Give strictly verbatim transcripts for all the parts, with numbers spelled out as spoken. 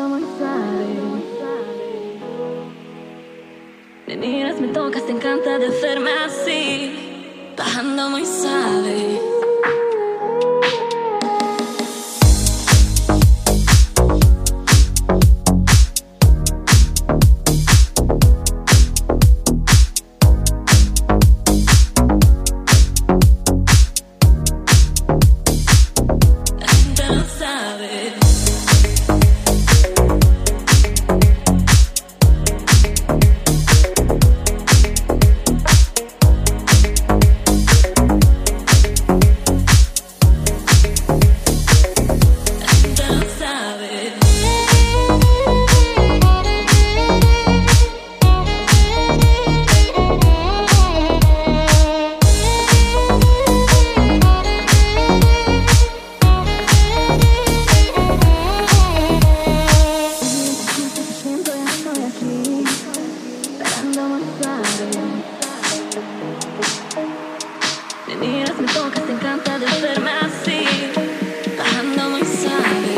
bajando muy suave. Me miras, me tocas, te encanta de hacerme así, bajando muy suave. Me miras, me tocas, te encanta de hacerme así, bajando muy suave.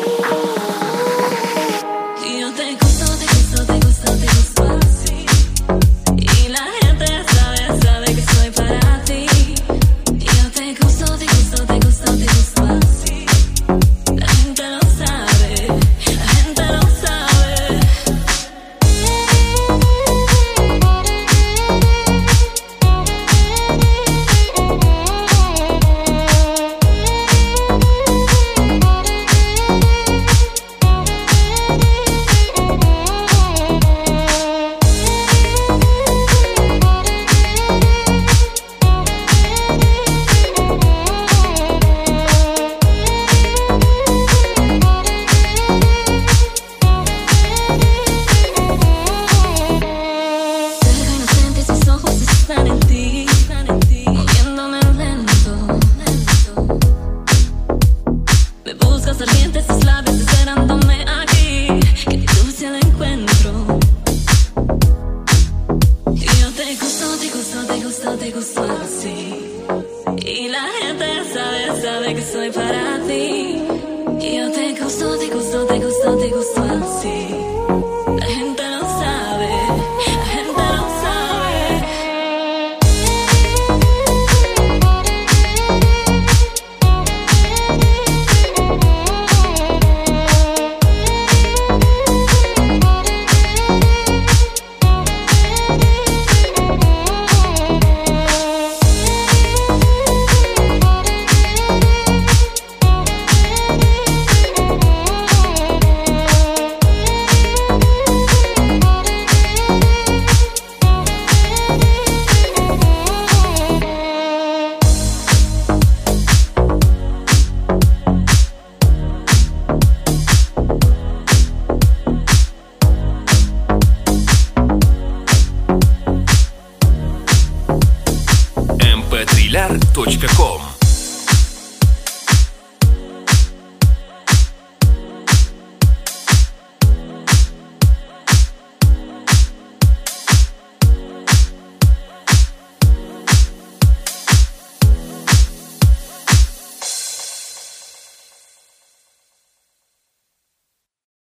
Y yo te gusto, te gusto, te gusto, te gusto así. Y la gente sabe, sabe que soy para ti. Y yo te gusto, te gusto, te gusto, te gusto así. La gente lo sabe, la gente lo sabe. Ardientes tus labios esperándome aquí, que mi dulce la encuentro. Y yo te gusto, te gusto, te gusto, te gusto así. Y la gente sabe, sabe que soy para ti. Y yo te gusto, te gusto, te gusto, te gusto así. La gente lo sabe, la gente lo sabe. эм пэ три ар точка ком